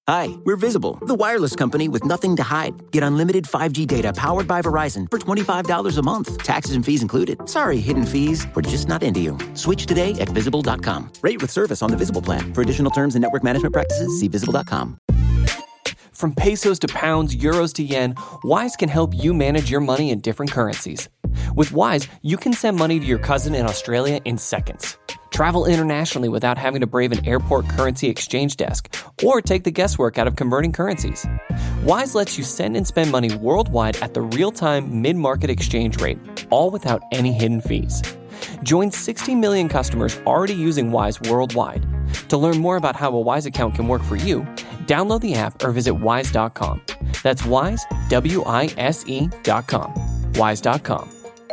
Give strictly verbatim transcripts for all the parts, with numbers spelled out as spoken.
Hi, we're Visible, the wireless company with nothing to hide. Get unlimited five G data powered by Verizon for twenty-five dollars a month. Taxes and fees included. Sorry, hidden fees. We're just not into you. Switch today at visible dot com. Rate with service on the Visible plan. For additional terms and network management practices, see visible dot com. From pesos to pounds, euros to yen, Wise can help you manage your money in different currencies. With Wise, you can send money to your cousin in Australia in seconds. Travel internationally without having to brave an airport currency exchange desk or take the guesswork out of converting currencies. Wise lets you send and spend money worldwide at the real-time mid-market exchange rate, all without any hidden fees. Join sixty million customers already using Wise worldwide. To learn more about how a Wise account can work for you, download the app or visit wise dot com. That's Wise, W I S E dot com. wise dot com.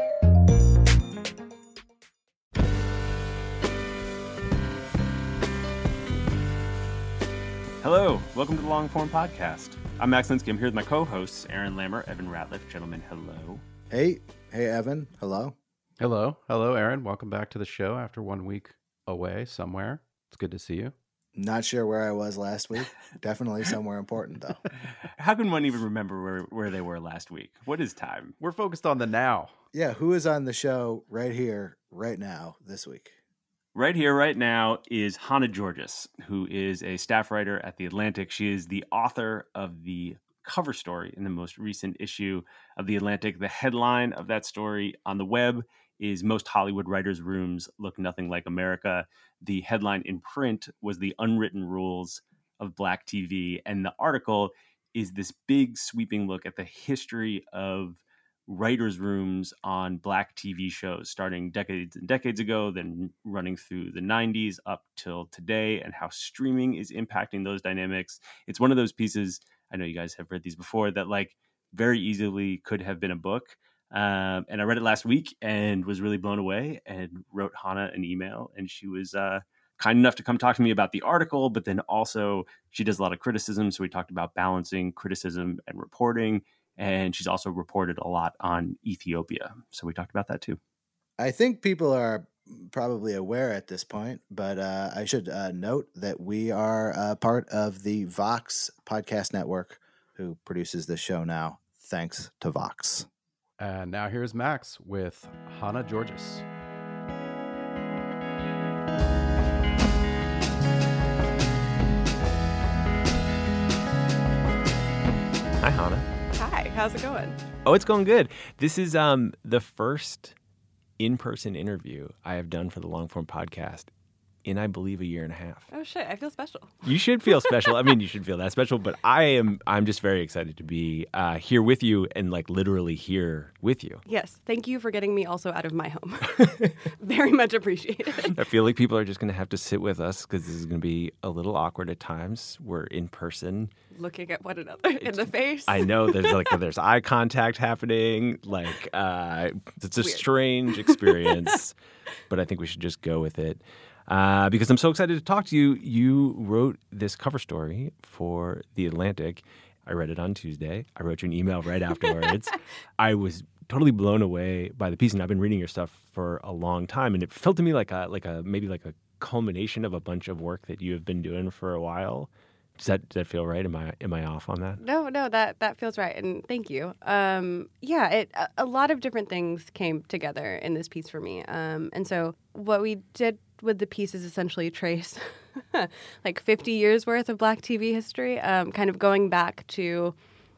Hello, welcome to the Long Form Podcast. I'm Max Linsky. I'm here with my co-hosts, Aaron Lammer, Evan Ratliff. Gentlemen, hello. Hey, hey, Evan. Hello. Hello. Hello, Aaron. Welcome back to the show after one week away somewhere. It's good to see you. Not sure where I was last week. Definitely somewhere important, though. How can one even remember where, where they were last week? What is time? We're focused on the now. Yeah, who is on the show right here, right now, this week? Right here, right now, is Hannah Georgas, who is a staff writer at The Atlantic. She is the author of the cover story in the most recent issue of The Atlantic. The headline of that story on the web is "Most Hollywood Writers' Rooms Look Nothing Like America." The headline in print was "The Unwritten Rules of Black T V." And the article is this big sweeping look at the history of writers' rooms on Black T V shows, starting decades and decades ago, then running through the nineties up till today, and how streaming is impacting those dynamics. It's one of those pieces, I know you guys have read these before, that like very easily could have been a book. Um, and I read it last week and was really blown away and wrote Hannah an email, and she was uh, kind enough to come talk to me about the article, but then also she does a lot of criticism. So we talked about balancing criticism and reporting. And she's also reported a lot on Ethiopia. So we talked about that too. I think people are probably aware at this point, but uh, I should uh, note that we are uh, part of the Vox podcast network, who produces this show now. Thanks to Vox. And now here's Max with Hannah Georgas. Hi, Hannah. Hi, how's it going? Oh, it's going good. This is um, the first in-person interview I have done for the Long Form Podcast in, I believe, a year and a half. Oh, shit, I feel special. You should feel special. I mean, you should feel that special, but I am, I'm just very excited to be uh, here with you and like literally here with you. Yes, thank you for getting me also out of my home. Very much appreciated. I feel like people are just going to have to sit with us because this is going to be a little awkward at times. We're in person. Looking at one another in the face. I know there's like there's eye contact happening. Like uh, it's a Weird. strange experience, but I think we should just go with it. Uh, because I'm so excited to talk to you. You wrote this cover story for The Atlantic. I read it on Tuesday. I wrote you an email right afterwards. I was totally blown away by the piece, and I've been reading your stuff for a long time, and it felt to me like a like a maybe like a culmination of a bunch of work that you have been doing for a while. Does that does that feel right? Am I am I off on that? No, no, that that feels right, and thank you. Um, yeah, it a, a lot of different things came together in this piece for me, um, and so what we did with the piece is essentially trace like fifty years worth of Black T V history, um, kind of going back to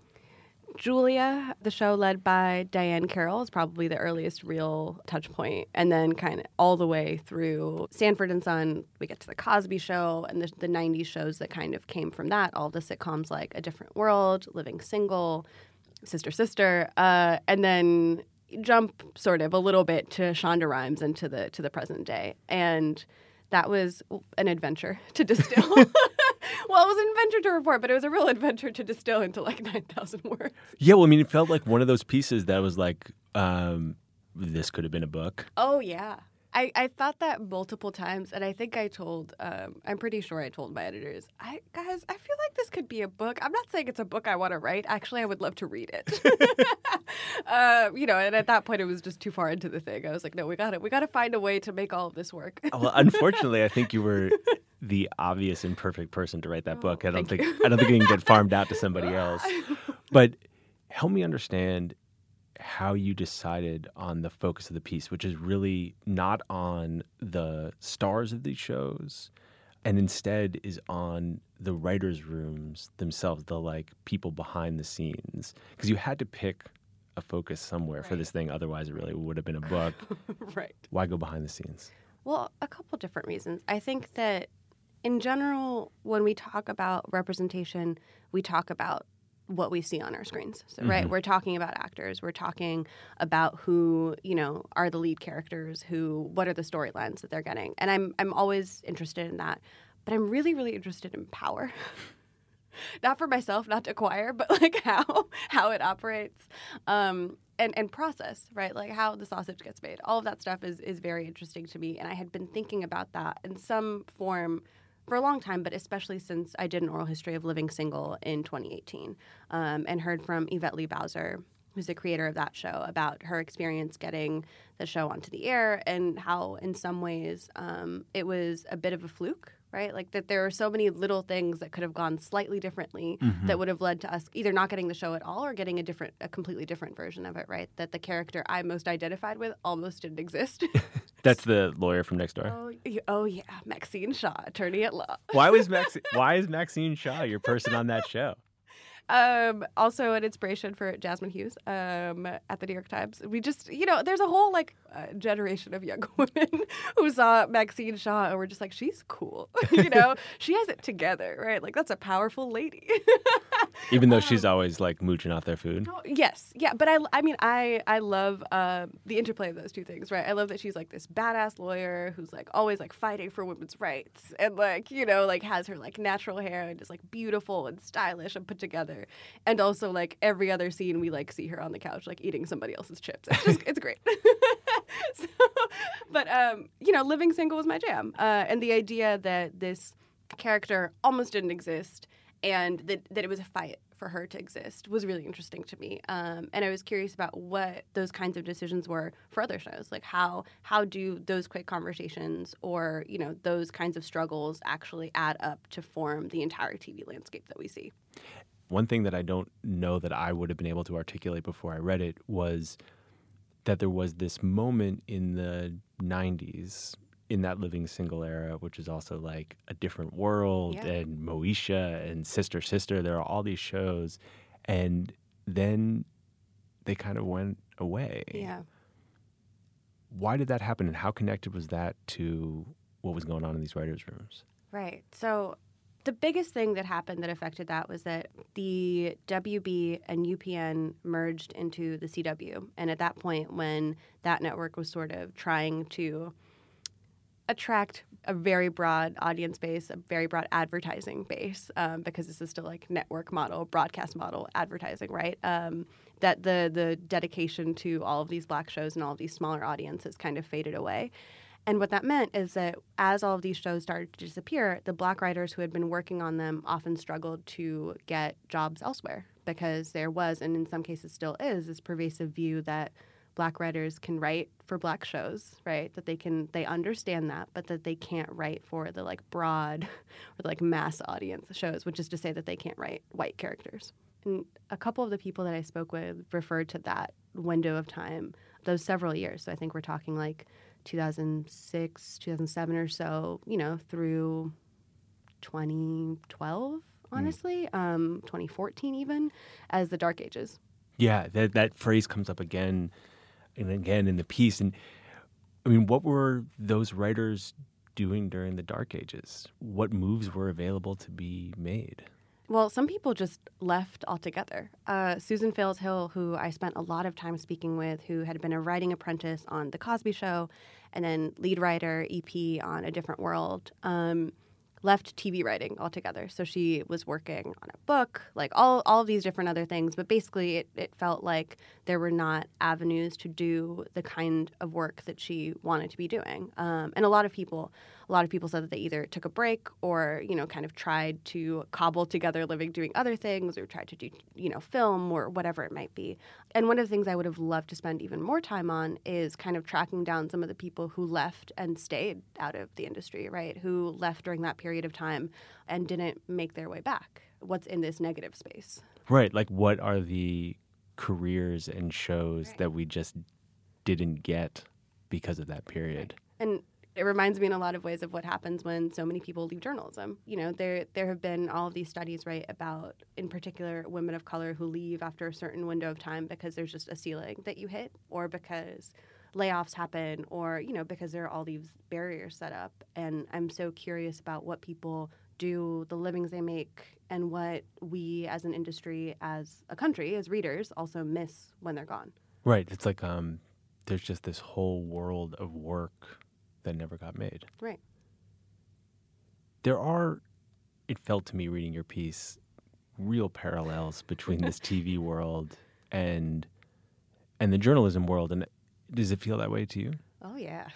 Julia, the show led by Diahann Carroll, is probably the earliest real touch point. And then kind of all the way through Sanford and Son, we get to The Cosby Show and the, the nineties shows that kind of came from that. All the sitcoms like A Different World, Living Single, Sister Sister, uh, and then jump sort of a little bit to Shonda Rhimes and to the, to the present day. And that was an adventure to distill. Well, it was an adventure to report, but it was a real adventure to distill into like nine thousand words. Yeah, well, I mean, it felt like one of those pieces that was like, um, this could have been a book. Oh, yeah. I, I thought that multiple times, and I think I told, um, I'm pretty sure I told my editors, I guys, I feel like this could be a book. I'm not saying it's a book I want to write. Actually, I would love to read it. uh, you know, and at that point, it was just too far into the thing. I was like, no, we got to, we got to find a way to make all of this work. Well, unfortunately, I think you were the obvious and perfect person to write that Oh, book. I don't thank think you. I don't think it can get farmed out to somebody else. But help me understand how you decided on the focus of the piece, which is really not on the stars of these shows, and instead is on the writers' rooms themselves, the like people behind the scenes. Because you had to pick a focus somewhere for Right. this thing. Otherwise, it really would have been a book. Right. Why go behind the scenes? Well, a couple different reasons. I think that in general, when we talk about representation, we talk about what we see on our screens. So, right, we're talking about actors. We're talking about who, you know, are the lead characters, who, what are the storylines that they're getting. And I'm I'm always interested in that. But I'm really, really interested in power. Not for myself, not to acquire, but like how how it operates. Um, and, and process, right? Like how the sausage gets made. All of that stuff is is very interesting to me. And I had been thinking about that in some form for a long time, but especially since I did an oral history of living single in twenty eighteen um, and heard from Yvette Lee Bowser, who's the creator of that show, about her experience getting the show onto the air and how in some ways um, it was a bit of a fluke, right? Like that there are so many little things that could have gone slightly differently Mm-hmm. that would have led to us either not getting the show at all or getting a different, a completely different version of it, right? That the character I most identified with almost didn't exist. That's the lawyer from next door. Oh, y- oh yeah, Maxine Shaw, attorney at law. Why was Max? Why is Maxine Shaw your person on that show? Um, also an inspiration for Jasmine Hughes um, at the New York Times. We just, you know, there's a whole like uh, generation of young women who saw Maxine Shaw and were just like, she's cool. you know, she has it together, right? Like that's a powerful lady. Even though she's always like mooching off their food. Oh, yes, yeah, but I, I mean, I, I love uh, the interplay of those two things, right? I love that she's like this badass lawyer who's like always like fighting for women's rights, and like you know, like has her like natural hair and is like beautiful and stylish and put together, and also like every other scene we like see her on the couch like eating somebody else's chips. It's just it's great. so, but um, you know, living single was my jam, uh, and the idea that this character almost didn't exist. And that, that it was a fight for her to exist was really interesting to me. Um, and I was curious about what those kinds of decisions were for other shows. Like how how do those quick conversations or, you know, those kinds of struggles actually add up to form the entire T V landscape that we see? One thing that I don't know that I would have been able to articulate before I read it was that there was this moment in the nineties in that living single era, which is also like A Different World Yeah. and Moesha and Sister Sister. There are all these shows. And then they kind of went away. Yeah. Why did that happen, and how connected was that to what was going on in these writers' rooms? Right. So the biggest thing that happened that affected that was that the W B and U P N merged into the C W. And at that point, when that network was sort of trying to attract a very broad audience base, a very broad advertising base, um, because this is still like network model, broadcast model advertising, right? Um, that the the dedication to all of these Black shows and all of these smaller audiences kind of faded away. And what that meant is that as all of these shows started to disappear, the Black writers who had been working on them often struggled to get jobs elsewhere because there was, and in some cases still is, this pervasive view that Black writers can write for Black shows, right? That they can, they understand that, but that they can't write for the like broad or the, like mass audience shows, which is to say that they can't write white characters. And a couple of the people that I spoke with referred to that window of time, those several years. So I think we're talking like two thousand six, two thousand seven or so, you know, through twenty twelve, honestly, mm. um, twenty fourteen even, as the Dark Ages. Yeah, that that phrase comes up again and again in the piece. And I mean, what were those writers doing during the Dark Ages? What moves were available to be made? Well, some people just left altogether. Uh, Susan Fales Hill, who I spent a lot of time speaking with, who had been a writing apprentice on The Cosby Show and then lead writer, E P on A Different World, um, left T V writing altogether. So she was working on a book, like all, all of these different other things. But basically, it, it felt like there were not avenues to do the kind of work that she wanted to be doing. Um, and a lot of people, a lot of people said that they either took a break or, you know, kind of tried to cobble together a living doing other things, or tried to do, you know, film or whatever it might be. And one of the things I would have loved to spend even more time on is kind of tracking down some of the people who left and stayed out of the industry, right? Who left during that period of time and didn't make their way back. What's in this negative space? Right. Like, what are the careers and shows Right. that we just didn't get because of that period? Right. And it reminds me in a lot of ways of what happens when so many people leave journalism. You know, there there have been all of these studies, right, about, in particular, women of color who leave after a certain window of time because there's just a ceiling that you hit, or because layoffs happen, or, you know, because there are all these barriers set up. And I'm so curious about what people do, the livings they make, and what we as an industry, as a country, as readers, also miss when they're gone. Right. It's like um, there's just this whole world of work that never got made. Right. There are, it felt to me reading your piece, real parallels between this T V world and and the journalism world. And does it feel that way to you? Oh, yeah.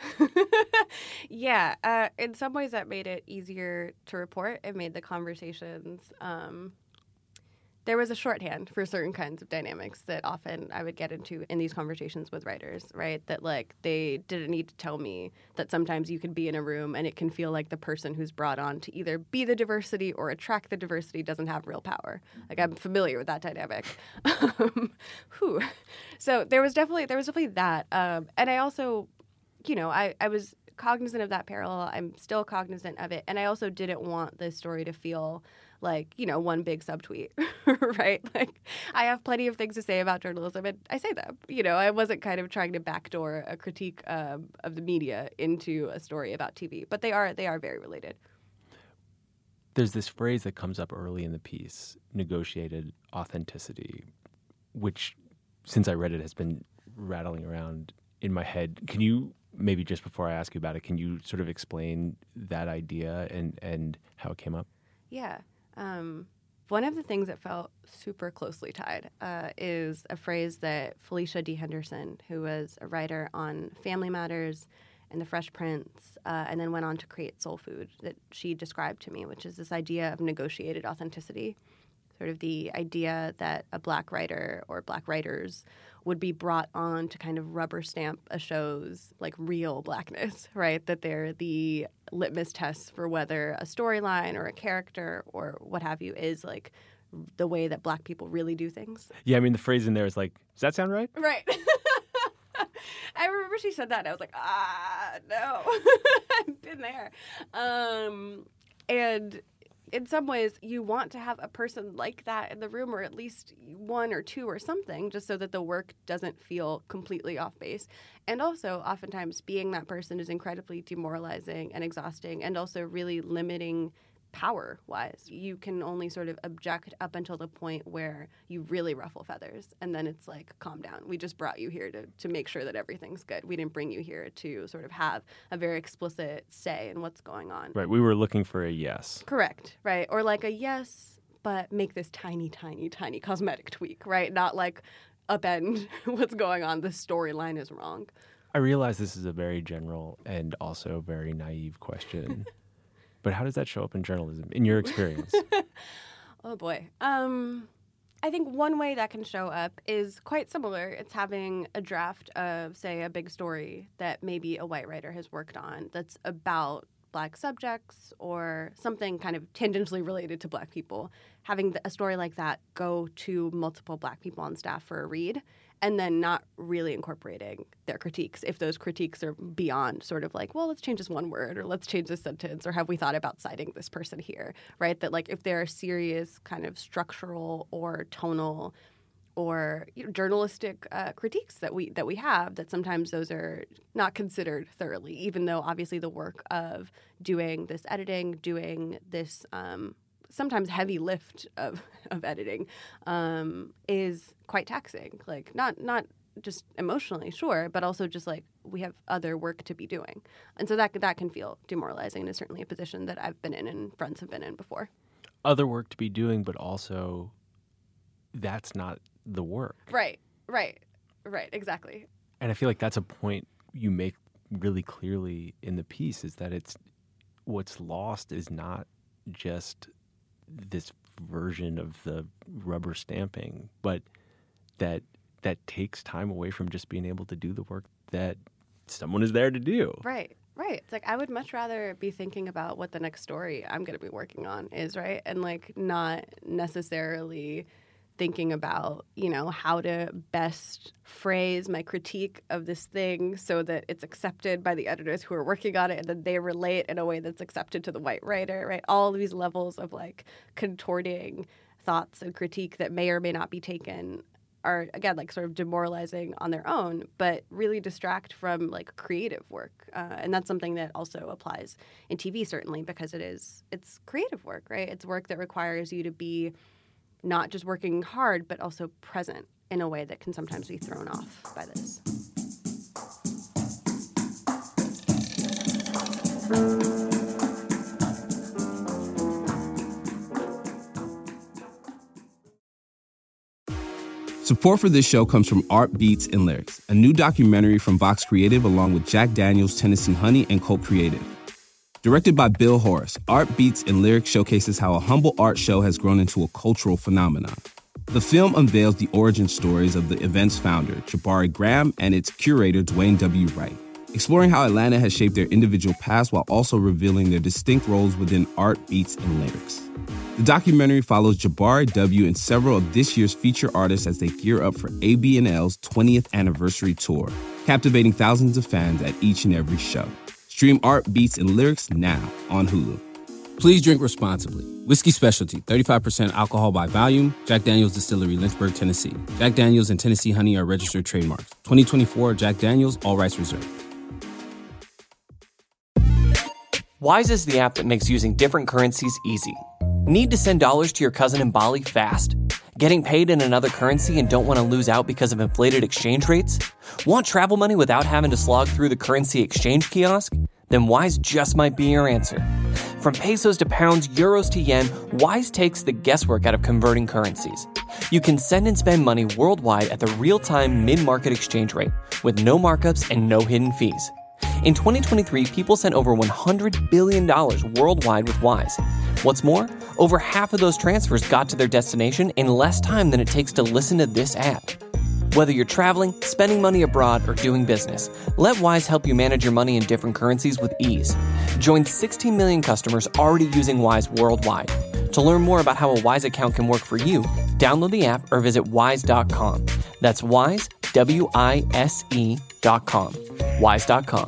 yeah. Uh, in some ways, that made it easier to report. It made the conversations. Um, there was a shorthand for certain kinds of dynamics that often I would get into in these conversations with writers, right? That, like, they didn't need to tell me that sometimes you could be in a room and it can feel like the person who's brought on to either be the diversity or attract the diversity doesn't have real power. Like, I'm familiar with that dynamic. Um, whew. So there was definitely there was definitely that. Um, and I also, you know, I, I was cognizant of that parallel. I'm still cognizant of it. And I also didn't want this story to feel like, you know, one big subtweet, right? Like, I have plenty of things to say about journalism, and I say them. You know, I wasn't kind of trying to backdoor a critique um, of the media into a story about T V, but they are they are very related. There's this phrase that comes up early in the piece, negotiated authenticity, which, since I read it, has been rattling around in my head. Can you, maybe just before I ask you about it, can you sort of explain that idea and, and how it came up? Yeah. Um, one of the things that felt super closely tied uh, is a phrase that Felicia D. Henderson, who was a writer on Family Matters and The Fresh Prince, uh, and then went on to create Soul Food, that she described to me, which is this idea of negotiated authenticity. Sort of the idea that a Black writer or Black writers would be brought on to kind of rubber stamp a show's, like, real Blackness, right? That they're the litmus tests for whether a storyline or a character or what have you is, like, the way that Black people really do things. Yeah, I mean, the phrase in there is like, does that sound right? Right. I remember she said that, and I was like, ah, no. I've been there. Um, and in some ways, you want to have a person like that in the room, or at least one or two or something, just so that the work doesn't feel completely off base. And also, oftentimes, being that person is incredibly demoralizing and exhausting, and also really limiting power-wise. You can only sort of object up until the point where you really ruffle feathers, and then it's like, calm down. We just brought you here to, to make sure that everything's good. We didn't bring you here to sort of have a very explicit say in what's going on. Right. We were looking for a yes. Correct, right? Or like a yes, but make this tiny, tiny, tiny cosmetic tweak, right? Not like upend what's going on. The storyline is wrong. I realize this is a very general and also very naive question. But how does that show up in journalism, in your experience? Oh, boy. Um, I think one way that can show up is quite similar. It's having a draft of, say, a big story that maybe a white writer has worked on that's about Black subjects or something kind of tangentially related to Black people. Having a story like that go to multiple Black people on staff for a read, and then not really incorporating their critiques if those critiques are beyond sort of like, well, let's change this one word, or let's change this sentence, or have we thought about citing this person here, right? That, like, if there are serious kind of structural or tonal or, you know, journalistic uh, critiques that we that we have, that sometimes those are not considered thoroughly, even though obviously the work of doing this editing, doing this um, sometimes heavy lift of, of editing um, is quite taxing. Like, not not just emotionally, sure, but also just like we have other work to be doing. And so that that can feel demoralizing, and is certainly a position that I've been in and friends have been in before. Other work to be doing, but also that's not the work. Right, right, right, exactly. And I feel like that's a point you make really clearly in the piece, is that it's what's lost is not just this version of the rubber stamping, but that that takes time away from just being able to do the work that someone is there to do. Right, right. It's like I would much rather be thinking about what the next story I'm going to be working on is, right? And like not necessarily thinking about, you know, how to best phrase my critique of this thing so that it's accepted by the editors who are working on it and then they relate in a way that's accepted to the white writer, right? All these levels of like contorting thoughts and critique that may or may not be taken are, again, like sort of demoralizing on their own, but really distract from like creative work. Uh, and that's something that also applies in T V, certainly, because it is, it's creative work, right? It's work that requires you to be not just working hard, but also present in a way that can sometimes be thrown off by this. Support for this show comes from Art Beats and Lyrics, a new documentary from Vox Creative along with Jack Daniels, Tennessee Honey, and Colt Creative. Directed by Bill Horace, Art Beats and Lyrics showcases how a humble art show has grown into a cultural phenomenon. The film unveils the origin stories of the event's founder, Jabari Graham, and its curator, Dwayne W. Wright, exploring how Atlanta has shaped their individual paths while also revealing their distinct roles within Art Beats and Lyrics. The documentary follows Jabari W. and several of this year's feature artists as they gear up for A B and L's twentieth anniversary tour, captivating thousands of fans at each and every show. Stream Art Beats and Lyrics now on Hulu. Please drink responsibly. Whiskey Specialty, thirty-five percent alcohol by volume. Jack Daniel's Distillery, Lynchburg, Tennessee. Jack Daniel's and Tennessee Honey are registered trademarks. twenty twenty-four Jack Daniel's, all rights reserved. Wise is the app that makes using different currencies easy. Need to send dollars to your cousin in Bali fast? Getting paid in another currency and don't want to lose out because of inflated exchange rates? Want travel money without having to slog through the currency exchange kiosk? Then Wise just might be your answer. From pesos to pounds, euros to yen, Wise takes the guesswork out of converting currencies. You can send and spend money worldwide at the real-time mid-market exchange rate with no markups and no hidden fees. In twenty twenty-three, people sent over one hundred billion dollars worldwide with Wise. What's more, over half of those transfers got to their destination in less time than it takes to listen to this ad. Whether you're traveling, spending money abroad, or doing business, let Wise help you manage your money in different currencies with ease. Join sixteen million customers already using Wise worldwide. To learn more about how a Wise account can work for you, download the app or visit wise dot com. That's Wise, W I S E dot com. wise dot com.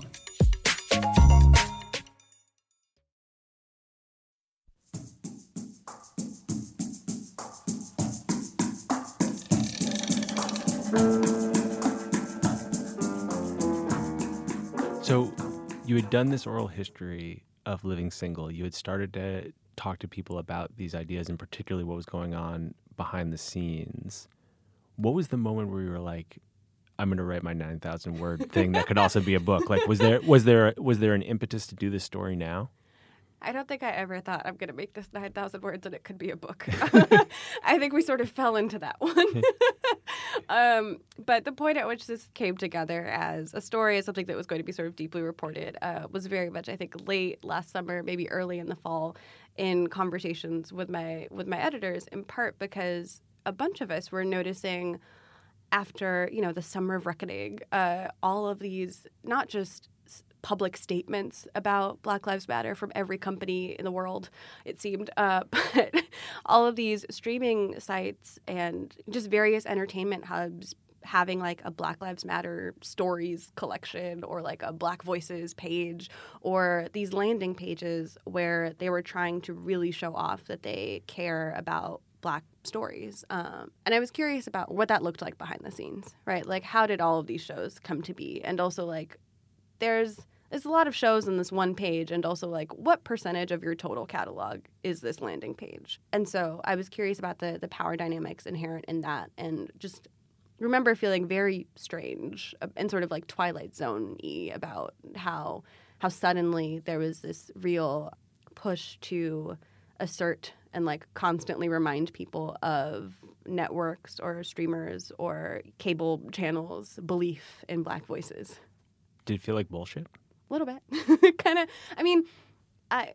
So you had done this oral history of living single. You had started to talk to people about these ideas and particularly what was going on behind the scenes. What was the moment where you were like, I'm going to write my nine thousand word thing that could also be a book? Like, was there was there was there an impetus to do this story now? I don't think I ever thought I'm going to make this nine thousand words and it could be a book. I think we sort of fell into that one. um, but the point at which this came together as a story, as something that was going to be sort of deeply reported, uh, was very much, I think, late last summer, maybe early in the fall, in conversations with my with my editors, in part because a bunch of us were noticing after, you know, the summer of reckoning, uh, all of these, not just public statements about Black Lives Matter from every company in the world, it seemed, uh, but all of these streaming sites and just various entertainment hubs having like a Black Lives Matter stories collection or like a Black Voices page or these landing pages where they were trying to really show off that they care about Black stories. Um, and I was curious about what that looked like behind the scenes, right? Like, how did all of these shows come to be? And also, like, there's there's a lot of shows on this one page, and also, like, what percentage of your total catalog is this landing page? And so I was curious about the the power dynamics inherent in that, and just remember feeling very strange and sort of like Twilight Zone-y about how how suddenly there was this real push to assert and like constantly remind people of networks or streamers or cable channels' belief in Black voices. Did it feel like bullshit? A little bit. kind of. I mean, I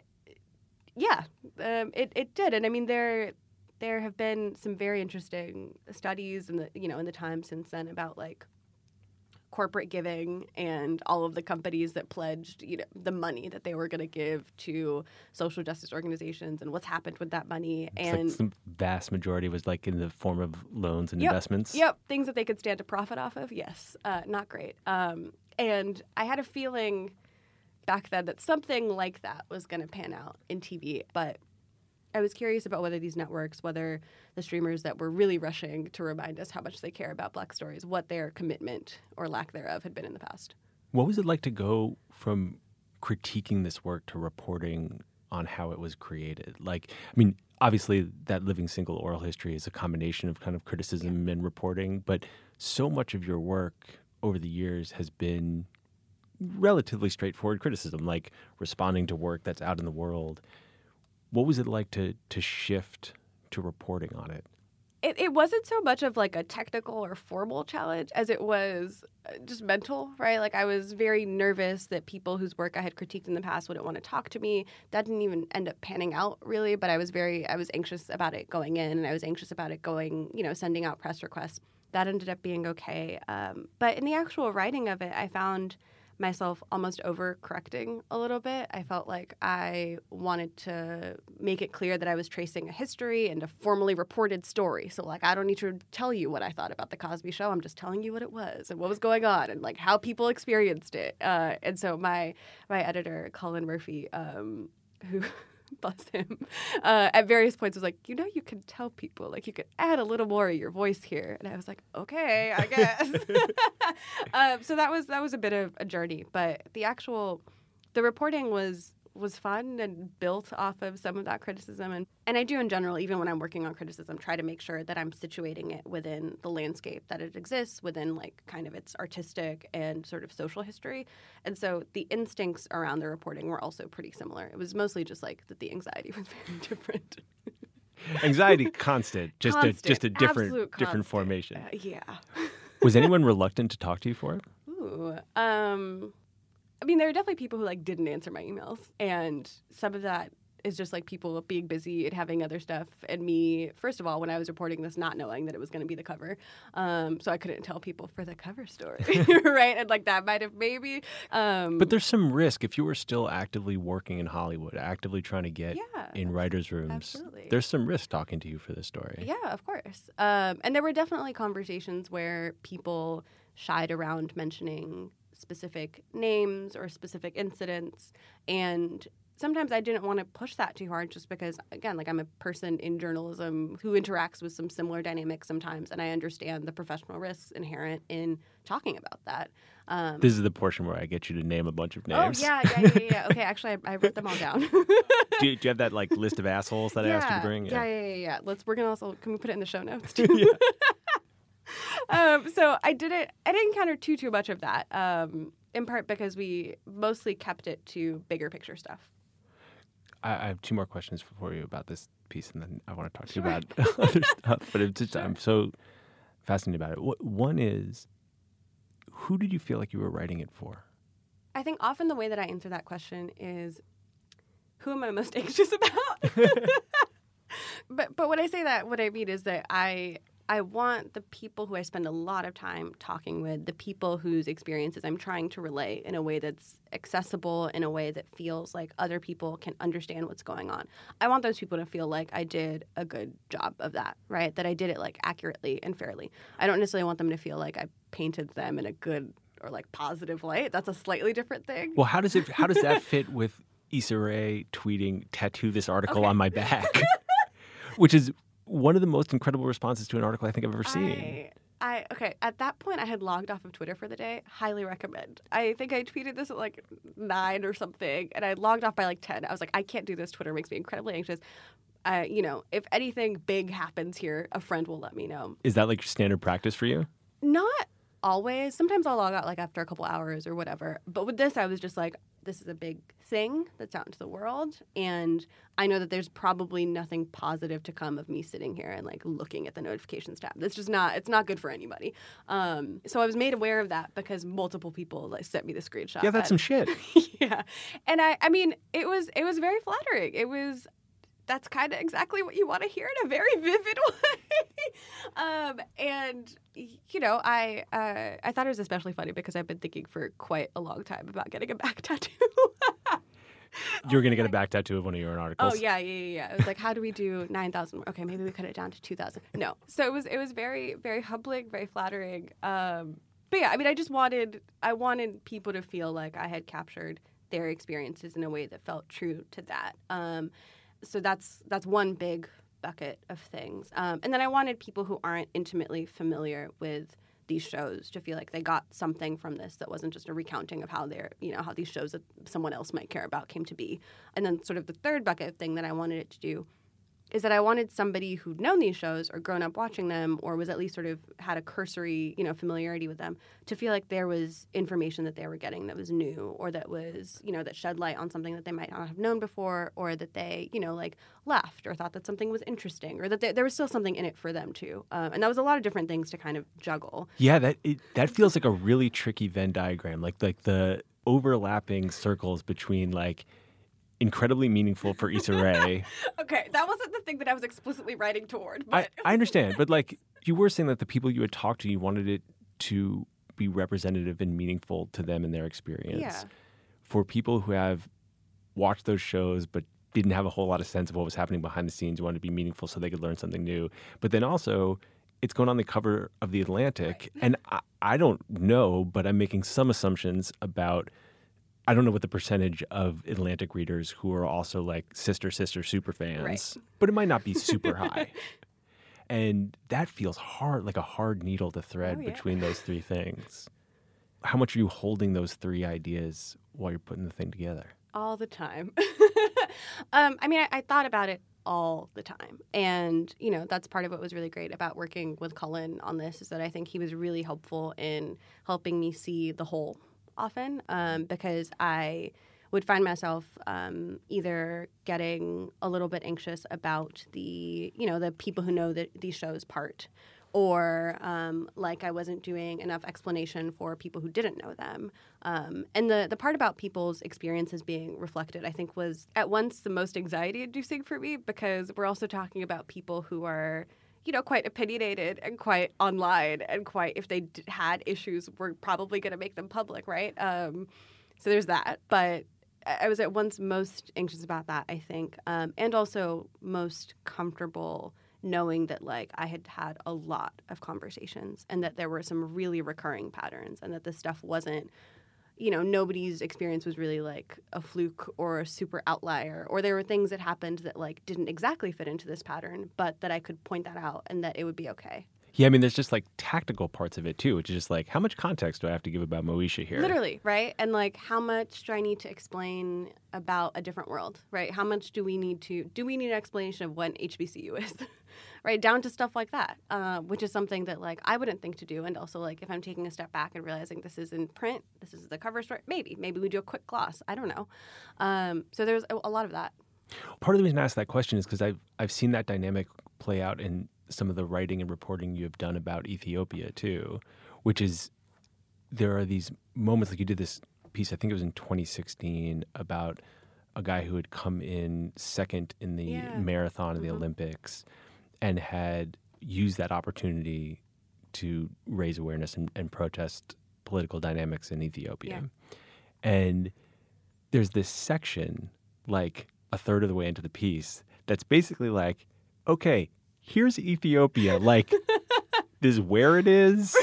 yeah, um, it it did, and I mean there there have been some very interesting studies in the you know in the time since then about like corporate giving and all of the companies that pledged, you know, the money that they were going to give to social justice organizations and what's happened with that money. It's and like the vast majority was like in the form of loans and yep, investments. Yep, things that they could stand to profit off of. Yes, uh, not great. Um, and I had a feeling back then that something like that was going to pan out in T V, but I was curious about whether these networks, whether the streamers that were really rushing to remind us how much they care about Black stories, what their commitment or lack thereof had been in the past. What was it like to go from critiquing this work to reporting on how it was created? Like, I mean, obviously that Living Single oral history is a combination of kind of criticism yeah. and reporting, but so much of your work over the years has been relatively straightforward criticism, like responding to work that's out in the world. What was it like to to shift to reporting on it? It, it wasn't so much of like a technical or formal challenge as it was just mental, right? Like I was very nervous that people whose work I had critiqued in the past wouldn't want to talk to me. That didn't even end up panning out really, but I was very, I was anxious about it going in, and I was anxious about it going, you know, sending out press requests. That ended up being okay. Um, but in the actual writing of it, I found myself almost overcorrecting a little bit. I felt like I wanted to make it clear that I was tracing a history and a formally reported story. So, like, I don't need to tell you what I thought about The Cosby Show. I'm just telling you what it was and what was going on and, like, how people experienced it. Uh, and so my my editor, Colin Murphy, um, who... bless him, uh, at various points was like, you know, you can tell people, like, you could add a little more of your voice here. And I was like, okay, I guess. um, so that was that was a bit of a journey. But the actual, the reporting was was fun and built off of some of that criticism. And, and I do in general, even when I'm working on criticism, try to make sure that I'm situating it within the landscape that it exists, within like kind of its artistic and sort of social history. And so the instincts around the reporting were also pretty similar. It was mostly just like that the anxiety was very different. Anxiety constant, just constant, a just a different absolute different constant. formation. Uh, yeah. Was anyone reluctant to talk to you for it? Ooh, um, I mean, there are definitely people who like didn't answer my emails, and some of that is just like people being busy and having other stuff, and me, first of all, when I was reporting this, not knowing that it was going to be the cover, um, so I couldn't tell people for the cover story, right? And like that might have maybe. Um, but there's some risk if you were still actively working in Hollywood, actively trying to get yeah, in writers' rooms. Absolutely. There's some risk talking to you for this story. Yeah, of course. Um, and there were definitely conversations where people shied around mentioning specific names or specific incidents, and sometimes I didn't want to push that too hard just because, again, like I'm a person in journalism who interacts with some similar dynamics sometimes, and I understand the professional risks inherent in talking about that. Um, this is the portion where I get you to name a bunch of names. Oh, yeah, yeah, yeah, yeah. Okay, actually, I, I wrote them all down. do, you, do you have that like list of assholes that yeah, I asked you to bring? Yeah, yeah, yeah, yeah. Let's, we're going to also, can we put it in the show notes too? Yeah. Um, so I didn't I didn't encounter too too much of that, um, in part because we mostly kept it to bigger picture stuff. I, I have two more questions for you about this piece, and then I want to talk Sure. to you about other stuff. But it's just, Sure. I'm so fascinated about it. One is, who did you feel like you were writing it for? I think often the way that I answer that question is, who am I most anxious about? but but when I say that, what I mean is that I. I want the people who I spend a lot of time talking with, the people whose experiences I'm trying to relay in a way that's accessible, in a way that feels like other people can understand what's going on. I want those people to feel like I did a good job of that, right? That I did it like accurately and fairly. I don't necessarily want them to feel like I painted them in a good or like positive light. That's a slightly different thing. Well, how does it? How does that fit with Issa Rae tweeting, "Tattoo this article Okay. on my back," which is one of the most incredible responses to an article I think I've ever seen. I, I okay. At that point, I had logged off of Twitter for the day. Highly recommend. I think I tweeted this at like nine or something, and I logged off by like ten. I was like, I can't do this. Twitter makes me incredibly anxious. I, you know, if anything big happens here, a friend will let me know. Is that like standard practice for you? Not always. Sometimes I'll log out like after a couple hours or whatever. But with this, I was just like, this is a big thing that's out into the world. And I know that there's probably nothing positive to come of me sitting here and like looking at the notifications tab. That's just not, it's not good for anybody. Um, so I was made aware of that because multiple people like sent me the screenshot. Yeah, that's some shit. Yeah. And I, I mean, it was, it was very flattering. It was, that's kind of exactly what you want to hear in a very vivid way. um, and, you know, I uh, I thought it was especially funny because I've been thinking for quite a long time about getting a back tattoo. You're going to get a back tattoo of one of your articles. Oh, yeah, yeah, yeah, yeah. It was like, how do we do nine thousand? Okay, maybe we cut it down to two thousand. No. So it was it was very, very humbling, very flattering. Um, but yeah, I mean, I just wanted, I wanted people to feel like I had captured their experiences in a way that felt true to that. Um, so that's that's one big bucket of things. Um, and then I wanted people who aren't intimately familiar with these shows to feel like they got something from this that wasn't just a recounting of how they're, you know, how these shows that someone else might care about came to be. And then sort of the third bucket of thing that I wanted it to do is that I wanted somebody who'd known these shows or grown up watching them or was at least sort of had a cursory, you know, familiarity with them to feel like there was information that they were getting that was new or that was, you know, that shed light on something that they might not have known before or that they, you know, like laughed or thought that something was interesting or that there, there was still something in it for them too. Um, and that was a lot of different things to kind of juggle. Yeah, that it, that feels like a really tricky Venn diagram, like like the overlapping circles between like incredibly meaningful for Issa Rae. Okay, that wasn't the thing that I was explicitly writing toward. But... I, I understand, but like you were saying that the people you had talked to, you wanted it to be representative and meaningful to them in their experience. Yeah. For people who have watched those shows but didn't have a whole lot of sense of what was happening behind the scenes, you wanted to be meaningful so they could learn something new. But then also, it's going on the cover of The Atlantic, right. and I, I don't know, but I'm making some assumptions about I don't know what the percentage of Atlantic readers who are also like sister, sister, super fans, right. but it might not be super high. And that feels hard, like a hard needle to thread oh, yeah. between those three things. How much are you holding those three ideas while you're putting the thing together? All the time. um, I mean, I, I thought about it all the time. And, you know, that's part of what was really great about working with Cullen on this is that I think he was really helpful in helping me see the whole often um, because I would find myself um, either getting a little bit anxious about the, you know, the people who know the, these shows part or um, like I wasn't doing enough explanation for people who didn't know them. Um, and the, the part about people's experiences being reflected, I think, was at once the most anxiety-inducing for me because we're also talking about people who are you know, quite opinionated and quite online and quite, if they d- had issues, we're probably going to make them public, right? Um, so there's that. But I was at once most anxious about that, I think, um, and also most comfortable knowing that, like, I had had a lot of conversations and that there were some really recurring patterns and that this stuff wasn't, you know, nobody's experience was really like a fluke or a super outlier, or there were things that happened that like didn't exactly fit into this pattern, but that I could point that out and that it would be okay. Yeah, I mean, there's just like tactical parts of it too, which is just like, how much context do I have to give about Moesha here? Literally, right? And like, how much do I need to explain about a different world, right? How much do we need to, do we need an explanation of what H B C U is, right? Down to stuff like that, uh, which is something that like I wouldn't think to do. And also like, if I'm taking a step back and realizing this is in print, this is the cover story, maybe, maybe we do a quick gloss. I don't know. Um, so there's a, a lot of that. Part of the reason I asked that question is because I've, I've seen that dynamic play out in some of the writing and reporting you have done about Ethiopia too, which is there are these moments like you did this piece, I think it was in twenty sixteen, about a guy who had come in second in the yeah. marathon of the mm-hmm. Olympics and had used that opportunity to raise awareness and, and protest political dynamics in Ethiopia. Yeah. And there's this section, like a third of the way into the piece, that's basically like, okay, here's Ethiopia. Like, this is where it is.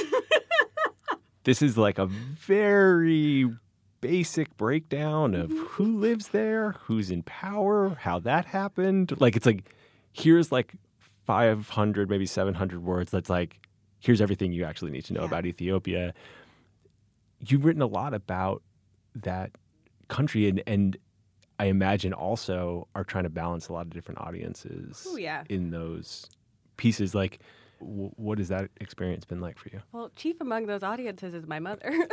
This is like a very basic breakdown of who lives there, who's in power, how that happened. Like, it's like, here's like five hundred, maybe seven hundred words. That's like, here's everything you actually need to know yeah. about Ethiopia. You've written a lot about that country, and, and I imagine also are trying to balance a lot of different audiences Ooh, yeah. in those pieces. Like, w- what has that experience been like for you? Well, chief among those audiences is my mother,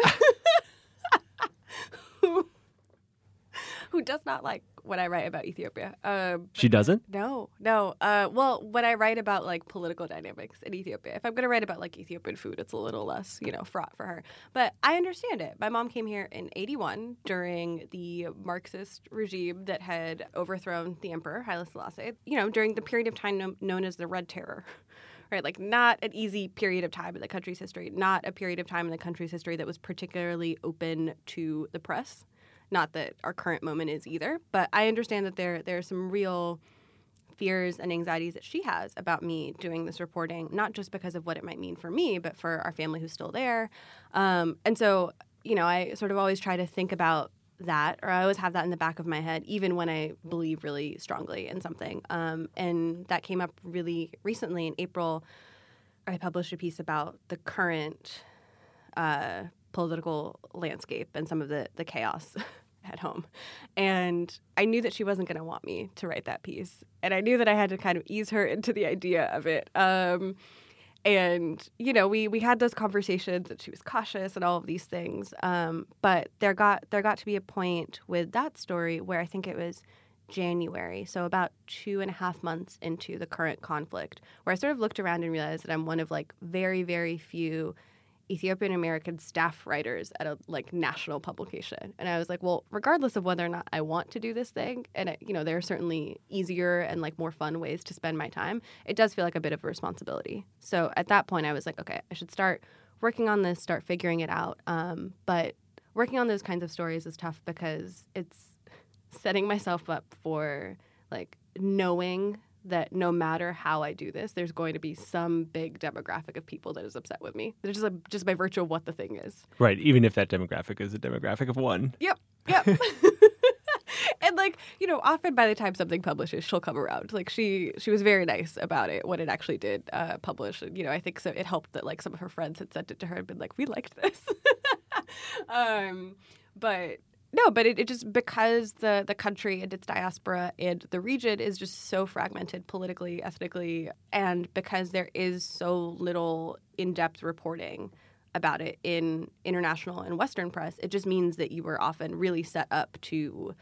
who, who does not like when I write about Ethiopia. Um, She doesn't? No, no. Uh, well, when I write about like political dynamics in Ethiopia, if I'm going to write about like Ethiopian food, it's a little less, you know, fraught for her. But I understand it. My mom came here in eighty-one during the Marxist regime that had overthrown the emperor, Haile Selassie, you know, during the period of time no- known as the Red Terror. Right, like not an easy period of time in the country's history, not a period of time in the country's history that was particularly open to the press. Not that our current moment is either, but I understand that there there are some real fears and anxieties that she has about me doing this reporting, not just because of what it might mean for me, but for our family who's still there. Um, and so, you know, I sort of always try to think about that, or I always have that in the back of my head, even when I believe really strongly in something. Um, and that came up really recently in April. I published a piece about the current uh, political landscape and some of the, the chaos at home. And I knew that she wasn't going to want me to write that piece. And I knew that I had to kind of ease her into the idea of it. Um, and, you know, we, we had those conversations and she was cautious and all of these things. Um, but there got there got to be a point with that story where I think it was January, so about two and a half months into the current conflict, where I sort of looked around and realized that I'm one of like very, very few Ethiopian American staff writers at a like national publication. And I was like, well, regardless of whether or not I want to do this thing, and it, you know, there are certainly easier and like more fun ways to spend my time, it does feel like a bit of a responsibility. So at that point I was like, okay, I should start working on this, start figuring it out. Um, but working on those kinds of stories is tough because it's setting myself up for like knowing that no matter how I do this, there's going to be some big demographic of people that is upset with me. They're just like, just by virtue of what the thing is. Right, even if that demographic is a demographic of one. Yep, yep. And like, you know, often by the time something publishes, she'll come around. Like she she was very nice about it when it actually did uh, publish. And, you know, I think so it helped that like some of her friends had sent it to her and been like, we liked this. um, but... No, but it, it just because the, the country and its diaspora and the region is just so fragmented politically, ethnically, and because there is so little in-depth reporting about it in international and Western press, it just means that you were often really set up to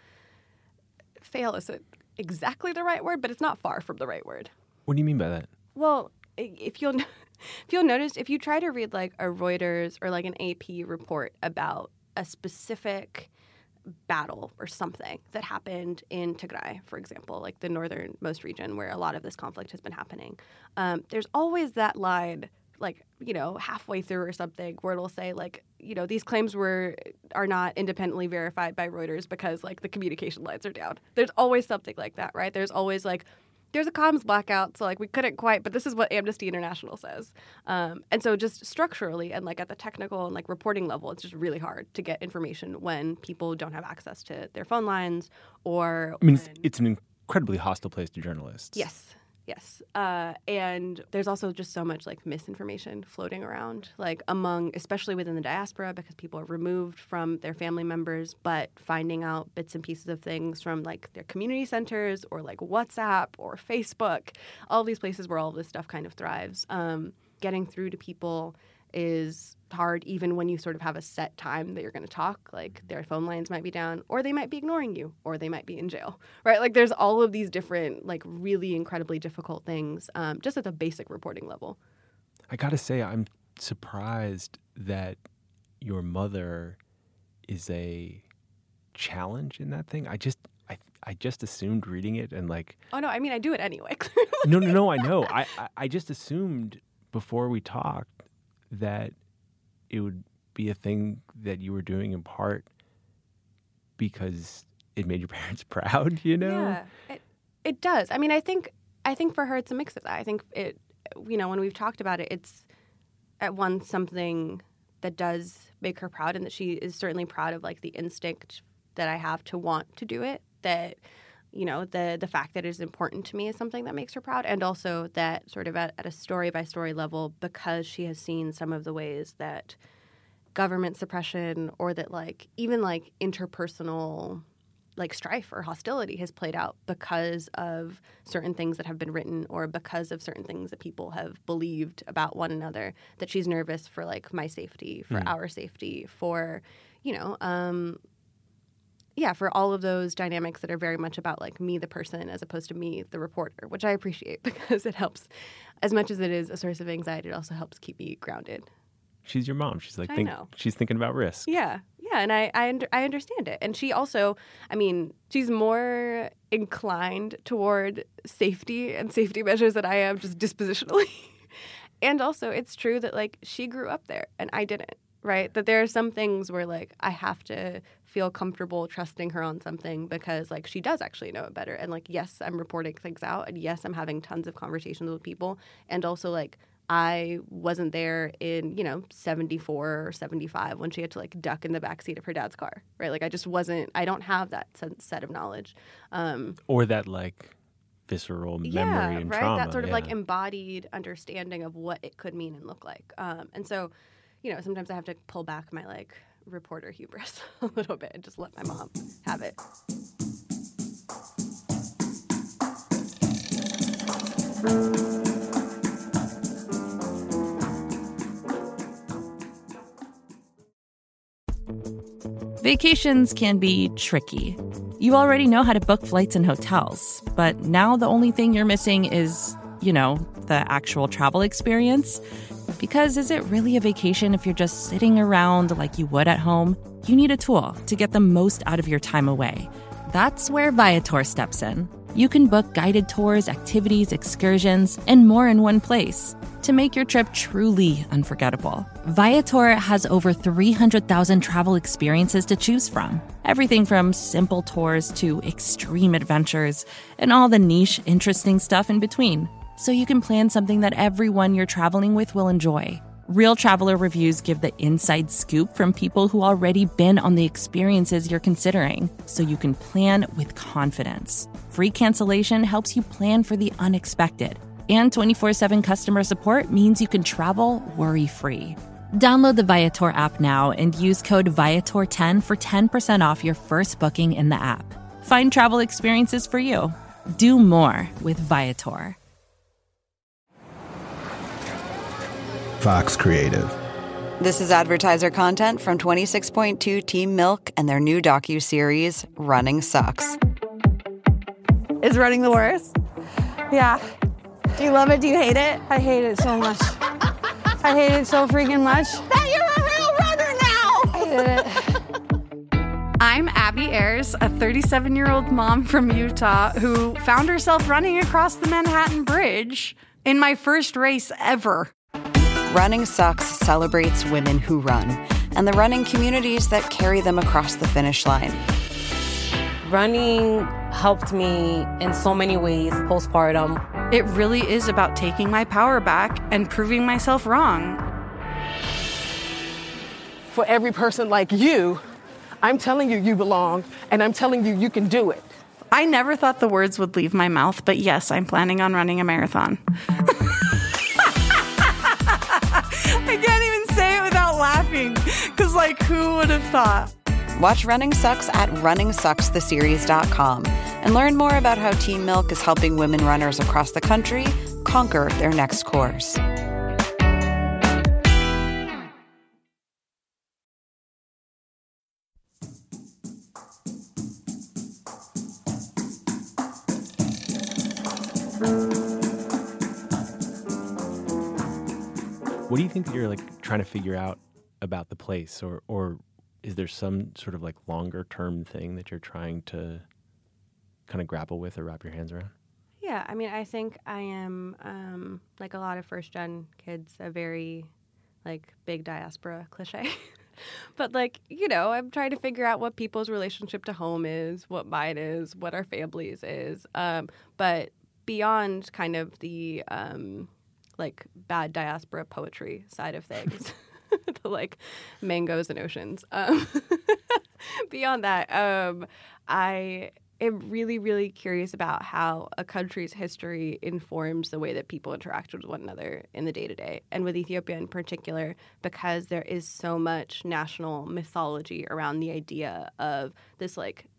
fail isn't exactly the right word, but it's not far from the right word. What do you mean by that? Well, if you'll if you'll notice, if you try to read like a Reuters or like an A P report about a specific battle or something that happened in Tigray, for example, like the northernmost region where a lot of this conflict has been happening, um, there's always that line, like, you know, halfway through or something where it'll say, like, you know, these claims were are not independently verified by Reuters because, like, the communication lines are down. There's always something like that, right? There's always, like, there's a comms blackout, so, like, we couldn't quite, but this is what Amnesty International says. Um, and so just structurally and, like, at the technical and, like, reporting level, it's just really hard to get information when people don't have access to their phone lines or... I mean, when... it's, it's an incredibly hostile place to journalists. Yes. Yes. Uh, and there's also just so much like misinformation floating around, like among, especially within the diaspora, because people are removed from their family members, but finding out bits and pieces of things from like their community centers or like WhatsApp or Facebook, all these places where all this stuff kind of thrives. Um, getting through to people is hard even when you sort of have a set time that you're going to talk. Like their phone lines might be down, or they might be ignoring you, or they might be in jail, right? Like there's all of these different like really incredibly difficult things um, just at the basic reporting level. I gotta say, I'm surprised that your mother is a challenge in that thing. I just I I just assumed reading it and like... Oh no, I mean I do it anyway. no, no, no, I know. I, I, I just assumed before we talked that it would be a thing that you were doing in part because it made your parents proud, you know? Yeah, it, it does. I mean, I think I think for her it's a mix of that. I think it, you know, when we've talked about it, it's at once something that does make her proud and that she is certainly proud of like the instinct that I have to want to do it, that, you know, the the fact that it is important to me is something that makes her proud. And also that sort of at, at a story-by-story level, because she has seen some of the ways that government suppression or that, like, even, like, interpersonal like strife or hostility has played out because of certain things that have been written or because of certain things that people have believed about one another, that she's nervous for like my safety, for mm. our safety, for, you know, um, yeah, for all of those dynamics that are very much about like me, the person, as opposed to me, the reporter, which I appreciate because it helps. As much as it is a source of anxiety, it also helps keep me grounded. She's your mom. She's like, I think, know. She's thinking about risk. Yeah. Yeah, and I I, under, I understand it. And she also, I mean, she's more inclined toward safety and safety measures than I am just dispositionally. And also, it's true that, like, she grew up there and I didn't, right? That there are some things where, like, I have to feel comfortable trusting her on something because, like, she does actually know it better. And, like, yes, I'm reporting things out. And, yes, I'm having tons of conversations with people. And also, like, I wasn't there in, you know, seventy-four or seventy-five when she had to, like, duck in the backseat of her dad's car, right? Like, I just wasn't, I don't have that set of knowledge. Um, or that, like, visceral memory yeah, and right? trauma. That sort of, yeah. like, embodied understanding of what it could mean and look like. Um, and so, you know, sometimes I have to pull back my, like, reporter hubris a little bit and just let my mom have it. Vacations can be tricky. You already know how to book flights and hotels, but now the only thing you're missing is, you know, the actual travel experience. Because is it really a vacation if you're just sitting around like you would at home? You need a tool to get the most out of your time away. That's where Viator steps in. You can book guided tours, activities, excursions, and more in one place to make your trip truly unforgettable. Viator has over three hundred thousand travel experiences to choose from. Everything from simple tours to extreme adventures and all the niche, interesting stuff in between. So you can plan something that everyone you're traveling with will enjoy. Real traveler reviews give the inside scoop from people who already been on the experiences you're considering, so you can plan with confidence. Free cancellation helps you plan for the unexpected. And twenty-four seven customer support means you can travel worry-free. Download the Viator app now and use code Viator ten for ten percent off your first booking in the app. Find travel experiences for you. Do more with Viator. Vox Creative. This is advertiser content from twenty-six point two Team Milk and their new docuseries, Running Sucks. Is running the worst? Yeah. Do you love it? Do you hate it? I hate it so much. I hate it so freaking much. That you're a real runner now! I hate it. I'm Abby Ayers, a thirty-seven-year-old mom from Utah who found herself running across the Manhattan Bridge in my first race ever. Running Sucks celebrates women who run and the running communities that carry them across the finish line. Running helped me in so many ways postpartum. It really is about taking my power back and proving myself wrong. For every person like you, I'm telling you you belong, and I'm telling you you can do it. I never thought the words would leave my mouth, but yes, I'm planning on running a marathon. I can't even say it without laughing, because, like, who would have thought? Watch Running Sucks at running sucks the series dot com and learn more about how Team Milk is helping women runners across the country conquer their next course. What do you think that you're like trying to figure out about the place, or or is there some sort of like longer term thing that you're trying to kind of grapple with or wrap your hands around? Yeah, I mean, I think I am, um, like a lot of first gen kids, a very like big diaspora cliche. But like, you know, I'm trying to figure out what people's relationship to home is, what mine is, what our families is. Um, but beyond kind of the um, like bad diaspora poetry side of things, the like mangoes and oceans. Um, beyond that, um, I am really, really curious about how a country's history informs the way that people interact with one another in the day-to-day. And with Ethiopia in particular, because there is so much national mythology around the idea of this like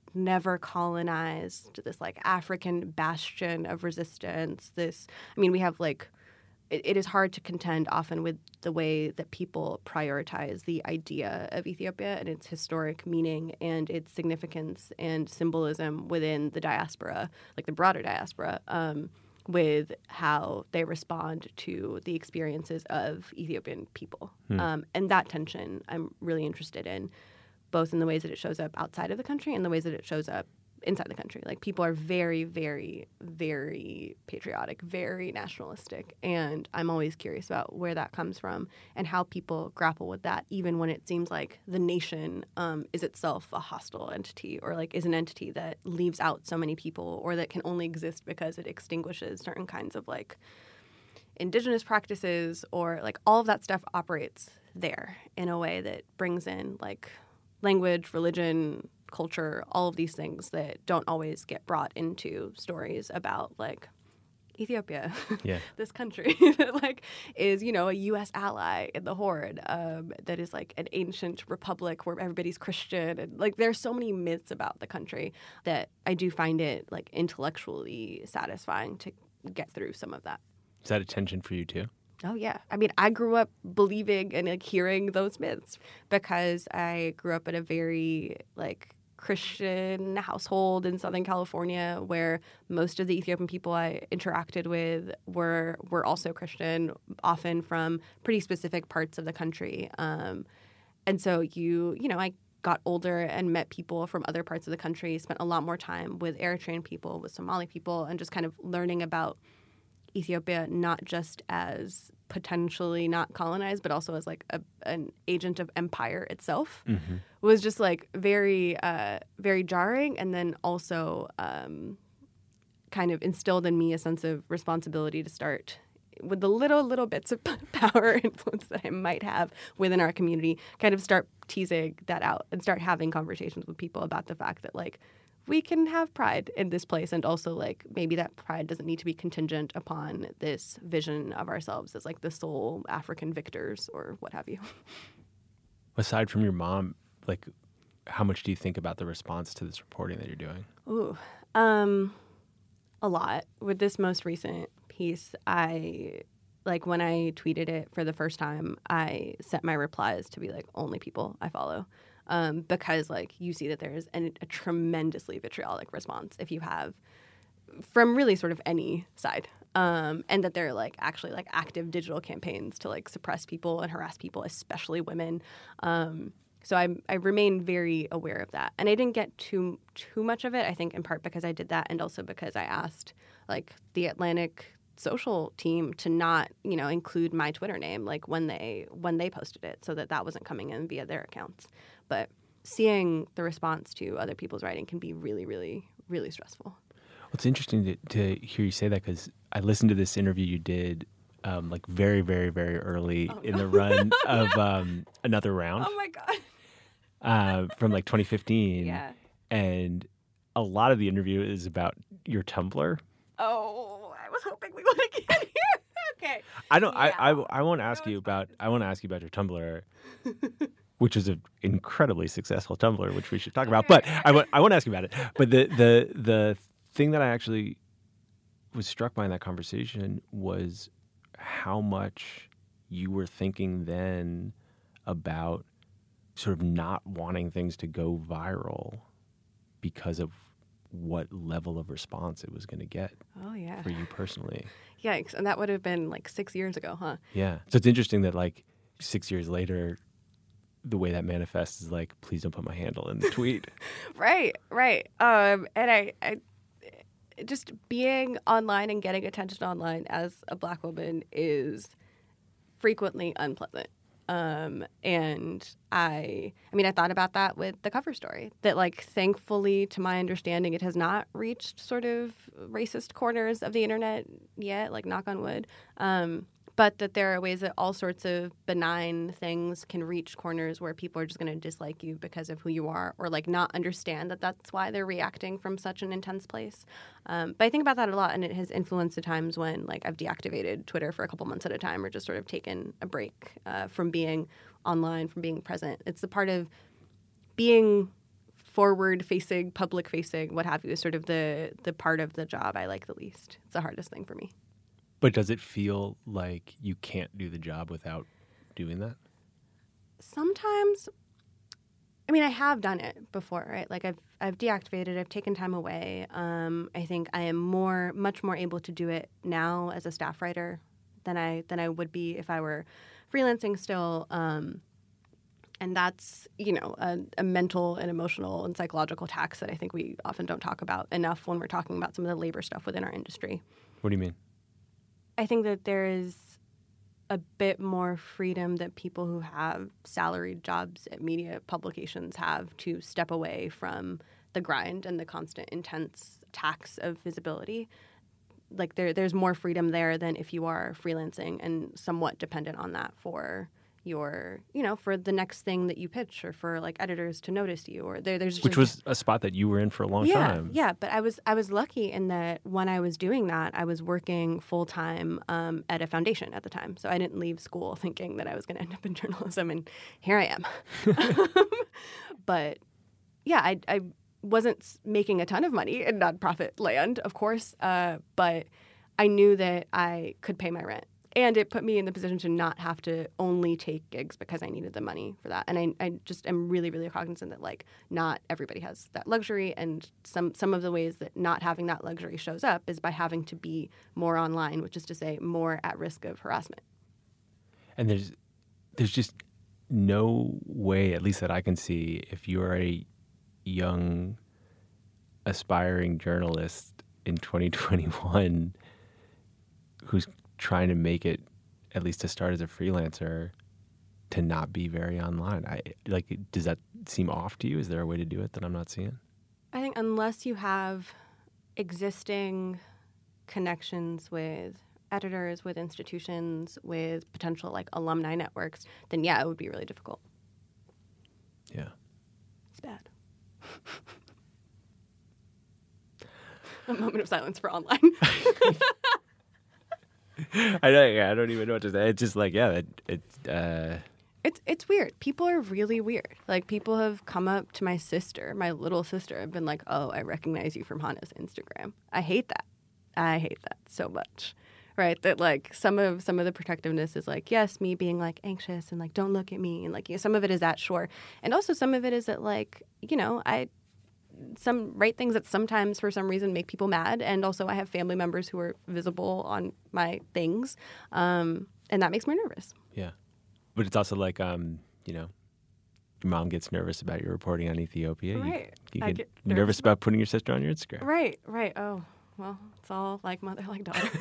never colonized, this like African bastion of resistance. This, I mean, we have like, it, it is hard to contend often with the way that people prioritize the idea of Ethiopia and its historic meaning and its significance and symbolism within the diaspora, like the broader diaspora, um, with how they respond to the experiences of Ethiopian people. Hmm. Um, and that tension I'm really interested in, both in the ways that it shows up outside of the country and the ways that it shows up inside the country. Like, people are very, very, very patriotic, very nationalistic. And I'm always curious about where that comes from and how people grapple with that, even when it seems like the nation um, is itself a hostile entity, or like is an entity that leaves out so many people, or that can only exist because it extinguishes certain kinds of like indigenous practices, or like all of that stuff operates there in a way that brings in like language, religion, culture, all of these things that don't always get brought into stories about like Ethiopia, yeah. this country that like is, you know, a U S ally in the Horde, um, that is like an ancient republic where everybody's Christian. And like there's so many myths about the country that I do find it like intellectually satisfying to get through some of that. Is that a tension for you too? Oh, yeah. I mean, I grew up believing and like hearing those myths because I grew up in a very like Christian household in Southern California, where most of the Ethiopian people I interacted with were were also Christian, often from pretty specific parts of the country. Um, and so you, you know, I got older and met people from other parts of the country, spent a lot more time with Eritrean people, with Somali people, and just kind of learning about Ethiopia not just as potentially not colonized, but also as like a, an agent of empire itself, mm-hmm. was just like very, uh, very jarring. And then also um, kind of instilled in me a sense of responsibility to start with the little, little bits of power and influence that I might have within our community, kind of start teasing that out and start having conversations with people about the fact that like, we can have pride in this place, and also like maybe that pride doesn't need to be contingent upon this vision of ourselves as like the sole African victors or what have you. Aside from your mom, like how much do you think about the response to this reporting that you're doing? Ooh, um, a lot. With this most recent piece, I like when I tweeted it for the first time, I set my replies to be like only people I follow. Um, because like you see that there's an, a tremendously vitriolic response if you have from really sort of any side, um, and that there are like actually like active digital campaigns to like suppress people and harass people, especially women. Um, so I I remain very aware of that, and I didn't get too too much of it. I think in part because I did that, and also because I asked like the Atlantic social team to not, you know, include my Twitter name like when they when they posted it, so that that wasn't coming in via their accounts. But seeing the response to other people's writing can be really, really, really stressful. Well, it's interesting to, to hear you say that, because I listened to this interview you did um, like very, very, very early oh, in no. the run of um, Another Round. Oh, my God. uh, from like twenty fifteen. Yeah. And a lot of the interview is about your Tumblr. Oh, I was hoping we would get here. Okay. I don't. Yeah. I, I I won't ask you about. I want to ask you about your Tumblr, which is an incredibly successful Tumblr, which we should talk about. But I want. I want to ask you about it. But the the the thing that I actually was struck by in that conversation was how much you were thinking then about sort of not wanting things to go viral because of what level of response it was going to get. Oh, yeah. For you personally. Yikes. And that would have been like six years ago, huh? Yeah. So it's interesting that like six years later, the way that manifests is like, please don't put my handle in the tweet. Right, right. Um, and I, I, just being online and getting attention online as a Black woman is frequently unpleasant. Um, and I, I mean, I thought about that with the cover story, that like, thankfully, to my understanding, it has not reached sort of racist corners of the internet yet, like knock on wood. Um, but that there are ways that all sorts of benign things can reach corners where people are just going to dislike you because of who you are, or like not understand that that's why they're reacting from such an intense place. Um, but I think about that a lot, and it has influenced the times when like I've deactivated Twitter for a couple months at a time, or just sort of taken a break uh, from being online, from being present. It's the part of being forward-facing, public-facing, what have you, is sort of the the part of the job I like the least. It's the hardest thing for me. But does it feel like you can't do the job without doing that? Sometimes, I mean, I have done it before, right? Like I've I've deactivated, I've taken time away. Um, I think I am more, much more able to do it now as a staff writer than I than I would be if I were freelancing still. Um, and that's, you know, a, a mental and emotional and psychological tax that I think we often don't talk about enough when we're talking about some of the labor stuff within our industry. What do you mean? I think that there is a bit more freedom that people who have salaried jobs at media publications have to step away from the grind and the constant intense tax of visibility. Like there, there's more freedom there than if you are freelancing and somewhat dependent on that for your, you know, for the next thing that you pitch or for like editors to notice you or there, there's just Which was a spot that you were in for a long yeah, time. Yeah, but I was I was lucky in that when I was doing that, I was working full time um, at a foundation at the time. So I didn't leave school thinking that I was going to end up in journalism, and here I am. But yeah, I, I wasn't making a ton of money in nonprofit land, of course, uh, but I knew that I could pay my rent. And it put me in the position to not have to only take gigs because I needed the money for that. And I, I just am really, really cognizant that, like, not everybody has that luxury. And some, some of the ways that not having that luxury shows up is by having to be more online, which is to say more at risk of harassment. And there's there's just no way, at least that I can see, if you're a young, aspiring journalist in twenty twenty-one who's trying to make it, at least to start as a freelancer, to not be very online. I like. Does that seem off to you? Is there a way to do it that I'm not seeing? I think unless you have existing connections with editors, with institutions, with potential like alumni networks, then yeah, it would be really difficult. Yeah. It's bad. A moment of silence for online. I don't. Yeah, I don't even know what to say. It's just like, yeah, it. it uh... It's it's weird. People are really weird. Like, people have come up to my sister, my little sister, and been like, "Oh, I recognize you from Hannah's Instagram." I hate that. I hate that so much. Right? That like some of some of the protectiveness is like, yes, me being like anxious and like, don't look at me, and like, you know, some of it is that, sure, and also some of it is that like, you know, I. some write things that sometimes for some reason make people mad, and also I have family members who are visible on my things, um, and that makes me nervous. Yeah, but it's also like, um, you know, your mom gets nervous about your reporting on Ethiopia. Right. You, you I get, get nervous, nervous about putting your sister on your Instagram. Right, right. Oh, well, it's all like mother, like daughter.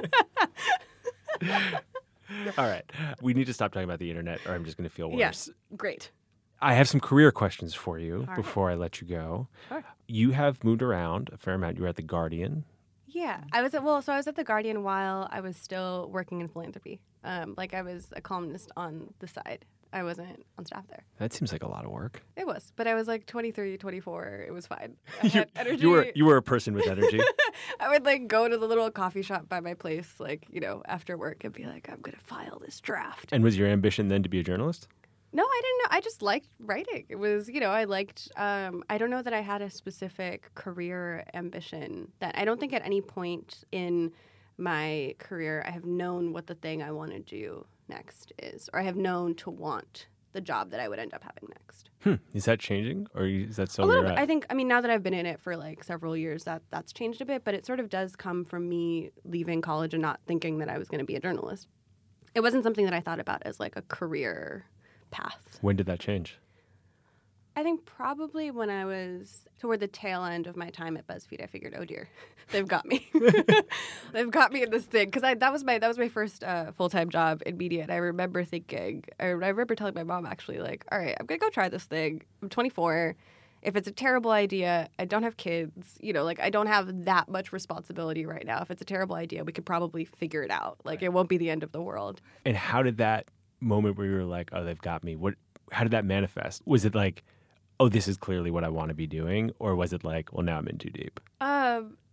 All right, we need to stop talking about the internet, or I'm just going to feel worse. Yes, great. I have some career questions for you All before right. I let you go. Sure. You have moved around a fair amount. You were at The Guardian. Yeah, I was at, well, so I was at The Guardian while I was still working in philanthropy. Um, like I was a columnist on the side. I wasn't on staff there. That seems like a lot of work. It was, but I was like twenty-three, twenty-four. It was fine. I had energy. You were you were a person with energy. I would like go to the little coffee shop by my place, like, you know, after work and be like, I'm going to file this draft. And was your ambition then to be a journalist? No, I didn't know. I just liked writing. It was, you know, I liked, um, I don't know that I had a specific career ambition. That I don't think at any point in my career I have known what the thing I want to do next is, or I have known to want the job that I would end up having next. Hmm. Is that changing, or is that still a where little you're bit. at? I think, I mean, now that I've been in it for like several years, that that's changed a bit, but it sort of does come from me leaving college and not thinking that I was going to be a journalist. It wasn't something that I thought about as like a career path. When did that change? I think probably when I was toward the tail end of my time at BuzzFeed, I figured, oh dear, they've got me. They've got me in this thing, because I that was my that was my first uh, full time job in media, and I remember thinking, I, I remember telling my mom actually, like, all right, I'm gonna go try this thing. I'm twenty-four. If it's a terrible idea, I don't have kids. You know, like I don't have that much responsibility right now. If it's a terrible idea, we could probably figure it out. Like it won't be the end of the world. And how did that moment where you were like, oh, they've got me, what? How did that manifest? Was it like, oh, this is clearly what I want to be doing? Or was it like, well, now I'm in too deep? Um,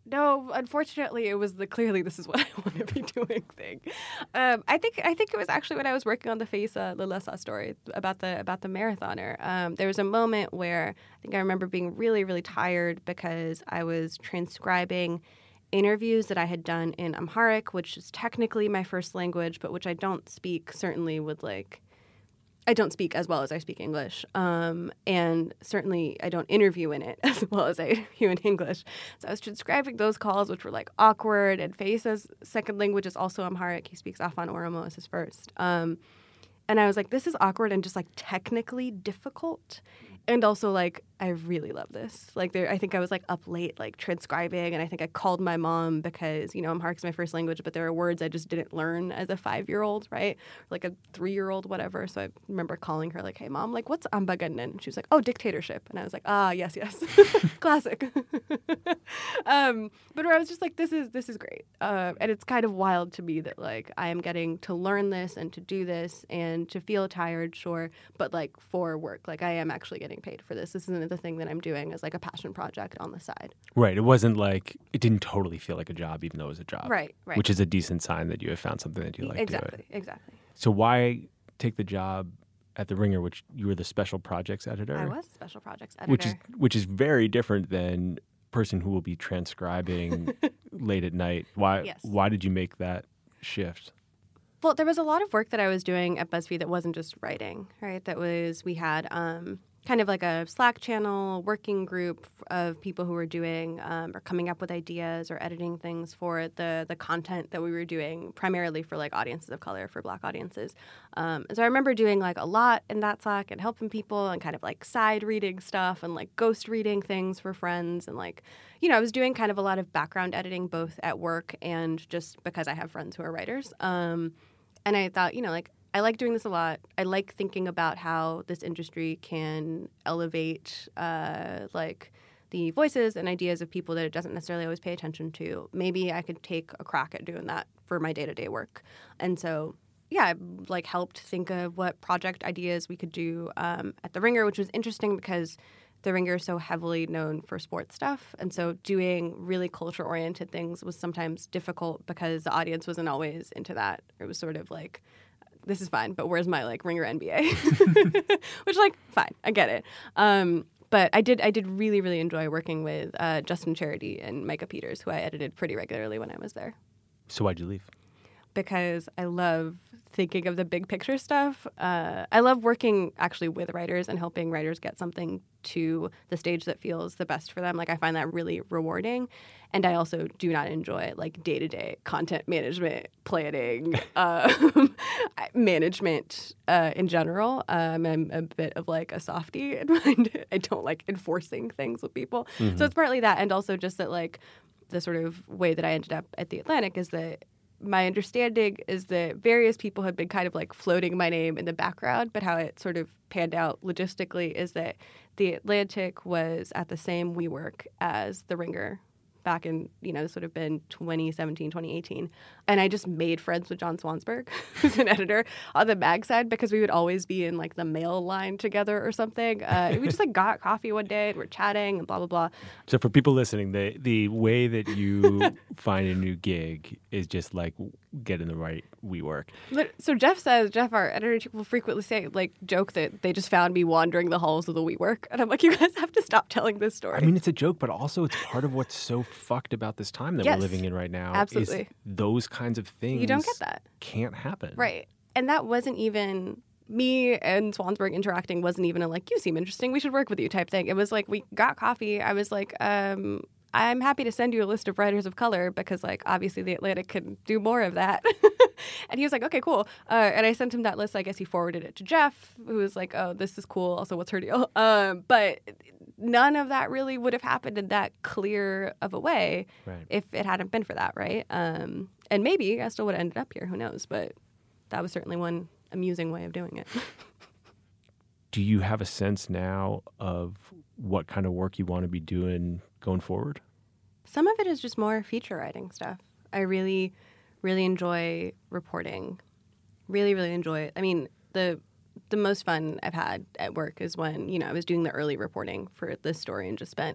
No, unfortunately, it was the clearly this is what I want to be doing thing. Um, I think I think it was actually when I was working on the Face uh, Lilesa story about the about the marathoner. Um, there was a moment where I think I remember being really really tired because I was transcribing interviews that I had done in Amharic, which is technically my first language, but which I don't speak certainly with like. I don't speak as well as I speak English, um, and certainly I don't interview in it as well as I do in English. So I was transcribing those calls, which were like awkward, and Face's second language is also Amharic. He speaks Afan Oromo as his first. Um, and I was like, this is awkward and just like technically difficult. And also, like, I really love this. Like, there, I think I was, like, up late, like, transcribing, and I think I called my mom because, you know, Amharic's my first language, but there are words I just didn't learn as a five-year-old, right? Or, like, a three-year-old, whatever. So I remember calling her, like, hey, Mom, like, what's Ambagannan? And she was like, oh, dictatorship. And I was like, ah, yes, yes. Classic. um, but where I was just like, this is this is great. Uh, and it's kind of wild to me that, like, I am getting to learn this and to do this and to feel tired, sure, but, like, for work. Like, I am actually getting paid for this. This isn't the thing that I'm doing as like a passion project on the side. Right. It wasn't like, it didn't totally feel like a job, even though it was a job. Right, right. Which is a decent sign that you have found something that you like exactly, doing. Exactly. So why take the job at The Ringer, which you were the special projects editor? I was special projects editor. Which is, which is very different than person who will be transcribing late at night. Why, yes. why did you make that shift? Well, there was a lot of work that I was doing at BuzzFeed that wasn't just writing, right? That was, we had um, kind of like a Slack channel, working group of people who were doing um, or coming up with ideas or editing things for the the content that we were doing, primarily for like audiences of color, for Black audiences. Um, and so I remember doing like a lot in that Slack and helping people and kind of like side reading stuff and like ghost reading things for friends. And like, you know, I was doing kind of a lot of background editing, both at work and just because I have friends who are writers. Um, and I thought, you know, like, I like doing this a lot. I like thinking about how this industry can elevate, uh, like, the voices and ideas of people that it doesn't necessarily always pay attention to. Maybe I could take a crack at doing that for my day-to-day work. And so, yeah, I, like, helped think of what project ideas we could do um, at The Ringer, which was interesting because The Ringer is so heavily known for sports stuff. And so doing really culture-oriented things was sometimes difficult because the audience wasn't always into that. It was sort of like, this is fine, but where's my like Ringer N B A? Which, like, fine, I get it. Um, but I did I did really, really enjoy working with uh, Justin Charity and Micah Peters, who I edited pretty regularly when I was there. So why'd you leave? Because I love thinking of the big picture stuff. Uh, I love working actually with writers and helping writers get something to the stage that feels the best for them. Like, I find that really rewarding. And I also do not enjoy like day-to-day content management, planning, uh, management uh, in general. Um, I'm a bit of like a softie in mind. I don't like enforcing things with people. Mm-hmm. So it's partly that, and also just that like the sort of way that I ended up at The Atlantic is that my understanding is that various people had been kind of like floating my name in the background, but how it sort of panned out logistically is that The Atlantic was at the same WeWork as The Ringer back in, you know, this would have been twenty seventeen, twenty eighteen. And I just made friends with John Swansburg, who's an editor on the mag side, because we would always be in like the mail line together or something. Uh, we just like got coffee one day and we're chatting and blah, blah, blah. So for people listening, the the way that you find a new gig is just like getting the right WeWork. So Jeff says, Jeff, our editor, will frequently say, like, joke that they just found me wandering the halls of the WeWork. And I'm like, you guys have to stop telling this story. I mean, it's a joke, but also it's part of what's so fucked about this time that yes, we're living in right now. Absolutely. Is those kinds of things you don't get that. Can't happen. Right. And that wasn't even me and Swansburg interacting wasn't even a like, you seem interesting, we should work with you type thing. It was like, we got coffee. I was like, um, I'm happy to send you a list of writers of color because, like, obviously The Atlantic can do more of that. And he was like, okay, cool. Uh, and I sent him that list. I guess he forwarded it to Jeff, who was like, oh, this is cool. Also, what's her deal? Um, but none of that really would have happened in that clear of a way right. if it hadn't been for that, right? Um, and maybe I still would have ended up here. Who knows? But that was certainly one amusing way of doing it. Do you have a sense now of what kind of work you want to be doing going forward? Some of it is just more feature writing stuff. I really, really enjoy reporting. Really, really enjoy it. I mean, the the most fun I've had at work is when, you know, I was doing the early reporting for this story and just spent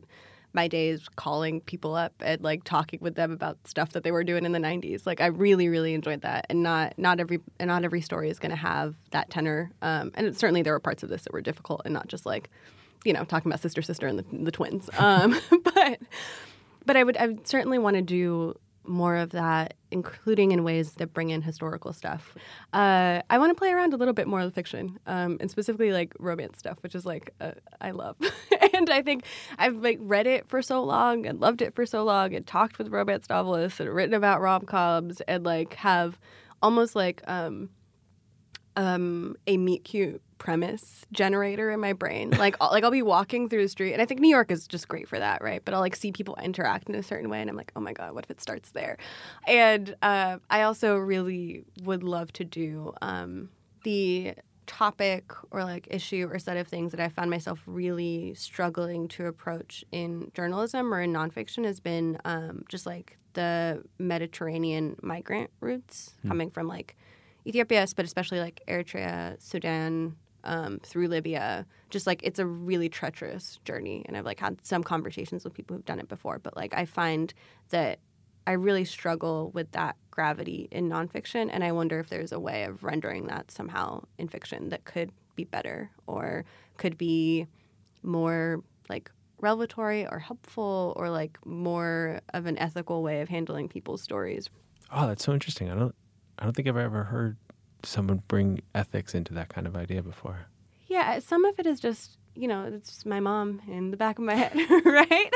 my days calling people up and like talking with them about stuff that they were doing in the nineties. Like I really, really enjoyed that. And not not every and not every story is going to have that tenor. Um, and it, certainly there were parts of this that were difficult and not just like, you know, talking about sister, sister, and the, the twins. Um, but but I would I would certainly want to do more of that, including in ways that bring in historical stuff. Uh, I want to play around a little bit more with fiction, um, and specifically like romance stuff, which is like uh, I love. And I think I've like read it for so long and loved it for so long and talked with romance novelists and written about rom-coms and like have almost like um, um, a meet cute premise generator in my brain. Like, I'll, like I'll be walking through the street, and I think New York is just great for that, right? But I'll like see people interact in a certain way, and I'm like, oh my god, what if it starts there? And uh, I also really would love to do um, the topic or like issue or set of things that I found myself really struggling to approach in journalism or in nonfiction has been um, just like the Mediterranean migrant routes hmm. coming from like Ethiopia, but especially like Eritrea, Sudan, um, through Libya. Just like it's a really treacherous journey. And I've like had some conversations with people who've done it before. But like I find that I really struggle with that gravity in nonfiction. And I wonder if there's a way of rendering that somehow in fiction that could be better or could be more like revelatory or helpful or like more of an ethical way of handling people's stories. Oh, that's so interesting. I don't I don't think I've ever heard someone bring ethics into that kind of idea before. Yeah, some of it is just, you know, it's just my mom in the back of my head, right?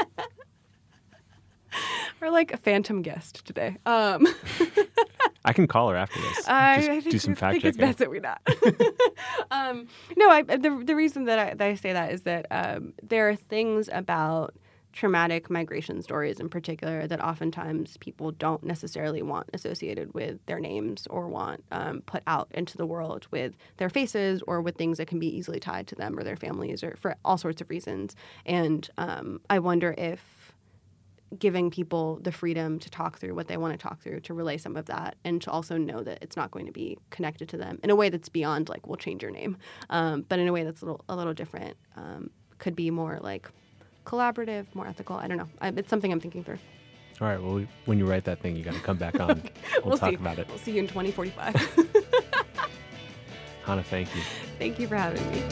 We're like a phantom guest today. Um, I can call her after this. Uh, I just think, do some fact I think checking. it's best that we not. um, no, I, the the reason that I, that I say that is that um, there are things about traumatic migration stories in particular that oftentimes people don't necessarily want associated with their names or want um, put out into the world with their faces or with things that can be easily tied to them or their families or for all sorts of reasons. And um, I wonder if giving people the freedom to talk through what they want to talk through, to relay some of that, and to also know that it's not going to be connected to them in a way that's beyond like, we'll change your name, um, but in a way that's a little, a little different, um, could be more like collaborative, more ethical. I don't know. I, it's something I'm thinking through. All right. Well, we, when you write that thing, you got to come back on. Okay. We'll, we'll talk see. about it. We'll see you in twenty forty-five. Hannah, thank you. Thank you for having me.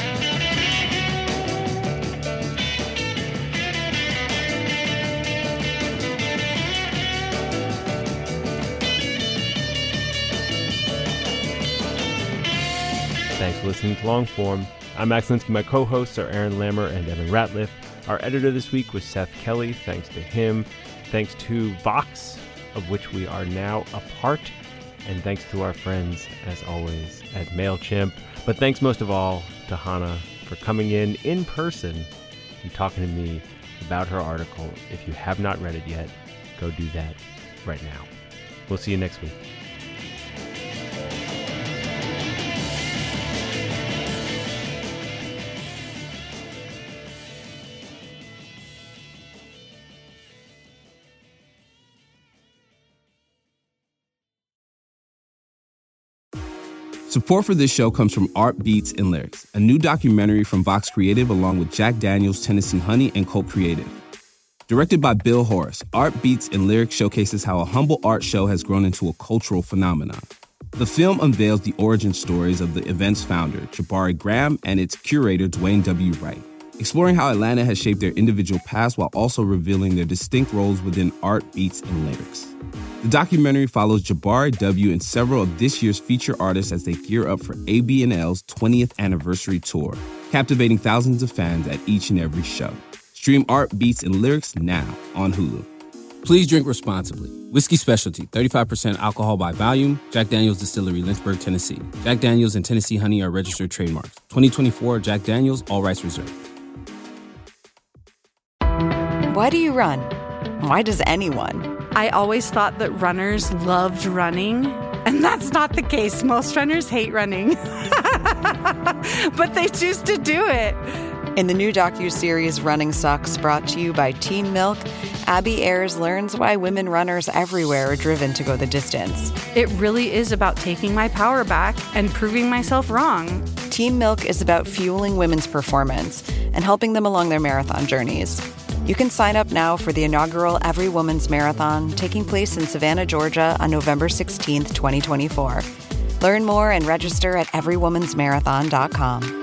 Thanks for listening to Longform. I'm Max Linsky. My co-hosts are Aaron Lammer and Evan Ratliff. Our editor this week was Seth Kelly. Thanks to him. Thanks to Vox, of which we are now a part. And thanks to our friends, as always, at MailChimp. But thanks most of all to Hannah for coming in in person and talking to me about her article. If you have not read it yet, go do that right now. We'll see you next week. Support for this show comes from Art Beats and Lyrics, a new documentary from Vox Creative along with Jack Daniels, Tennessee Honey, and Colt Creative. Directed by Bill Horace, Art Beats and Lyrics showcases how a humble art show has grown into a cultural phenomenon. The film unveils the origin stories of the event's founder, Jabari Graham, and its curator, Dwayne W. Wright, exploring how Atlanta has shaped their individual paths while also revealing their distinct roles within art, beats, and lyrics. The documentary follows Jabari W. and several of this year's feature artists as they gear up for A B and L's twentieth anniversary tour, captivating thousands of fans at each and every show. Stream Art, Beats, and Lyrics now on Hulu. Please drink responsibly. Whiskey Specialty, thirty-five percent alcohol by volume. Jack Daniel's Distillery, Lynchburg, Tennessee. Jack Daniel's and Tennessee Honey are registered trademarks. twenty twenty-four Jack Daniel's, all rights reserved. Why do you run? Why does anyone? I always thought that runners loved running, and that's not the case. Most runners hate running, but they choose to do it. In the new docuseries Running Sucks, brought to you by Teen Milk, Abby Ayers learns why women runners everywhere are driven to go the distance. It really is about taking my power back and proving myself wrong. Teen Milk is about fueling women's performance and helping them along their marathon journeys. You can sign up now for the inaugural Every Woman's Marathon, taking place in Savannah, Georgia on November sixteenth, twenty twenty-four. Learn more and register at every woman's marathon dot com.